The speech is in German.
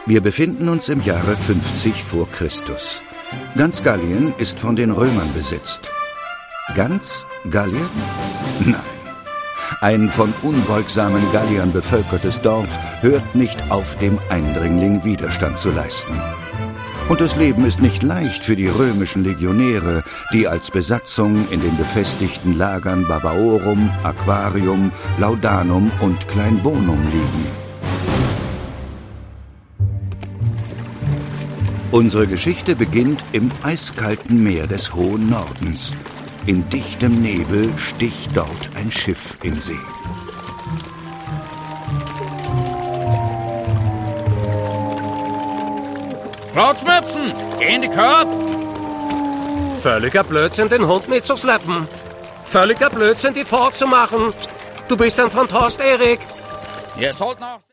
Wir befinden uns im Jahre 50 vor Christus. Ganz Gallien ist von den Römern besetzt. Ganz Gallien? Nein. Ein von unbeugsamen Galliern bevölkertes Dorf hört nicht auf, dem Eindringling Widerstand zu leisten. Und das Leben ist nicht leicht für die römischen Legionäre, die als Besatzung in den befestigten Lagern Babaorum, Aquarium, Laudanum und Kleinbonum liegen. Unsere Geschichte beginnt im eiskalten Meer des hohen Nordens. In dichtem Nebel sticht dort ein Schiff im See. Rotzmöpsen, geh in die Korb! Völliger Blödsinn, den Hund mitzuschleppen. Völliger Blödsinn, die Fahrt zu machen. Du bist ein Fantast, Erik. Ihr sollt noch...